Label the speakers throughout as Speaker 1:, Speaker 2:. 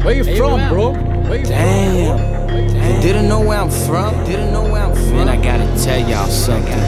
Speaker 1: Where you from, bro?
Speaker 2: Damn. You didn't know where I'm from? Man, I gotta tell y'all something.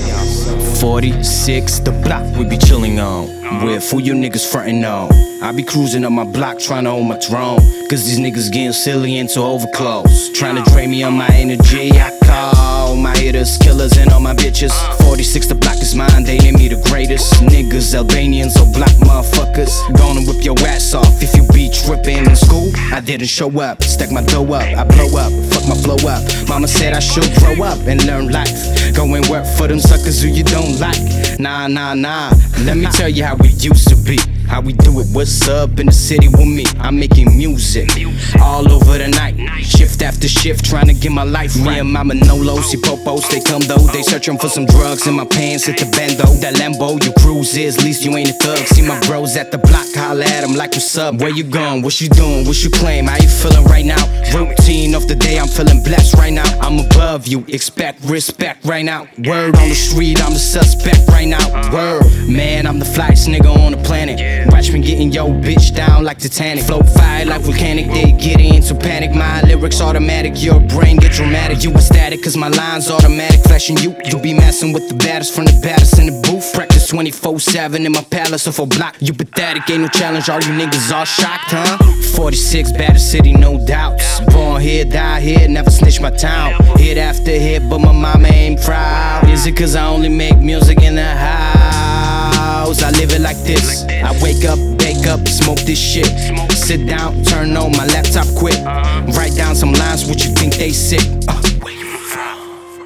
Speaker 2: 46, the block we be chillin' on. With who you niggas frontin' on. I be cruising up my block tryna hold my throne. Cause these niggas getting silly into overclose. Tryna drain me on my energy. I call my hitters, killers, and all my bitches. 46, the block is mine, they name me the greatest. Niggas, Albanians, or block motherfuckers. Gonna whip your ass off if you be trippin' in school. I didn't show up, stack my dough up, I blow up, fuck my flow up. Mama said I should grow up and learn life. Go and work for them suckers who you don't like. Nah, let me tell you how we used to be. How we do it, what's up in the city with me? I'm making music all over the night, shift after shift, trying to get my life right. Me and Mama Nolo, see popos, they come though. They searching for some drugs in my pants at the bando. That Lambo, you cruises, at least you ain't a thug. See my bros at the block, holla at them like what's up? Where you going, what you doing, what you claim? How you feeling right now? Routine of the day, I'm feeling blessed right now. I'm above you, expect respect right now. Word on the street, I'm the suspect right now. Word, man, I'm the flyest nigga on the planet. Watch me getting yo bitch down like Titanic. Flow fire like volcanic, they get into panic. My lyrics automatic, your brain get dramatic. You ecstatic cause my lines automatic. Flashing you be messing with the baddest from the baddest in the booth. Practice 24/7 in my palace of a block. You pathetic, ain't no challenge, all you niggas all shocked, huh? 46, baddest city, no doubts. Born here, die here, never snitch my town. Hit after hit, but my mama ain't proud. Is it cause I only make music in the house? I live it like this. I wake up, bake up, smoke this shit. Sit down, turn on my laptop quick. Write down some lines, what you think they sick. Where you from?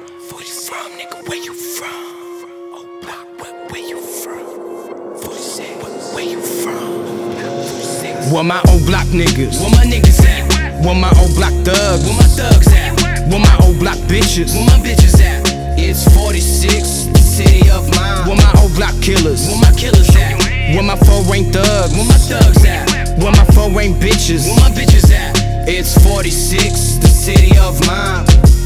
Speaker 2: 46, nigga, where you from? Oh, block, where you from? 46, where you from? 46. Where my old block niggas? Where my niggas at? Where my old block thugs? Where my thugs at? Where my old block bitches? Where my bitches at? It's 46, the city of mine. Where my old block killers? Where my killers at? Where my four ain't thugs? Where my thugs at? Where my four ain't bitches? Where my bitches at? It's 46, the city of mine.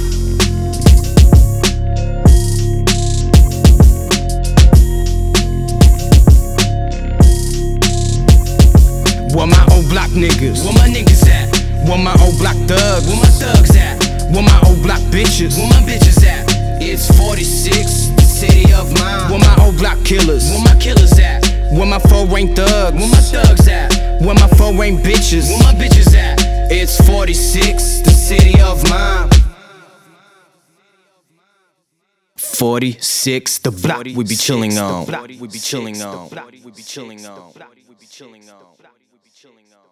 Speaker 2: Where my old block niggas? Where my niggas at? Where my old block thugs? Where my thugs at? Where my old block bitches? Where my bitches at? It's 46, the city of mine. Where my old block killers? Where my killers at? Where my four ain't thugs? Where my thugs at? Where my four ain't bitches? Where my bitches at? It's 46, the city of mine. 46, the block we be chilling on. We be chilling on. We be chilling on. We be chilling on.